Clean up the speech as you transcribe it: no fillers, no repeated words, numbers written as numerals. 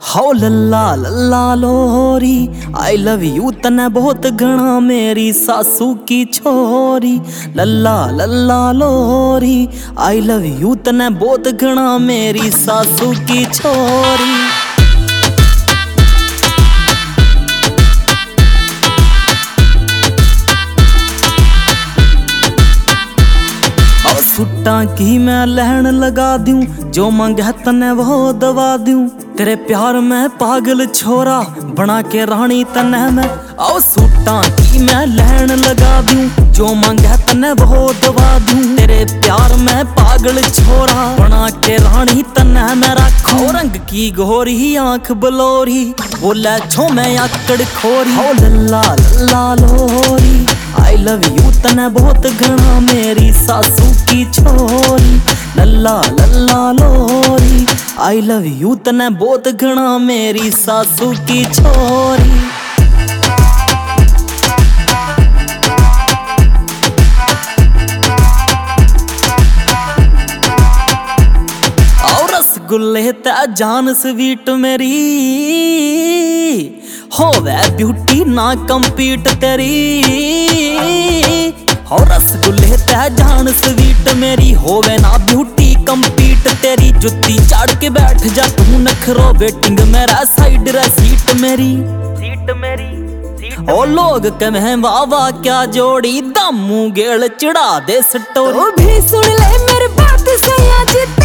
हाओ लल्ला लल्ला लोरी I love you तने बहुत घना मेरी सासू की छोरी। लल्ला लल्ला लोरी आई लव यू तने बहुत घना मेरी सासू की छोरी। सुट्टा की मैं लहन लगा दूं, जो मांगे तने वो दवा दूं। तेरे प्यार में पागल छोरा बना के रानी तने मैं। आओ सुट्टा की मैं लहन लगा दूं, जो मांगे तने वो दवा दूं। तेरे प्यार में पागल छोरा बना के रानी तने मैं रखो। रंग की गोरी आंख बलोरी बोले छो मैं आकड़ खोरी। ओ लल्ला लल्ला लोरी आई लव यू तने बहुत घना मेरी सासू की छोरी। लल्ला लल्ला लोरी आई लव यू तने बहुत घना मेरी सासू की छोरी। और रसगुल्ले ते जान स्वीट मेरी होवे ब्यूटी ना कंपीट तेरी। और रसगुल्ले ते जान स्वीट मेरी होवे ना ब्यूटी कंपीट तेरी। जुत्ती चाड़ के बैठ जा तू नखरो वेटिंग मेरा साइड रे सीट मेरी। ओ लोग कहें वाह वाह क्या जोड़ी दामू गेल चढ़ा दे स्टोरी। भी सुन ले मेरी बात सयाजी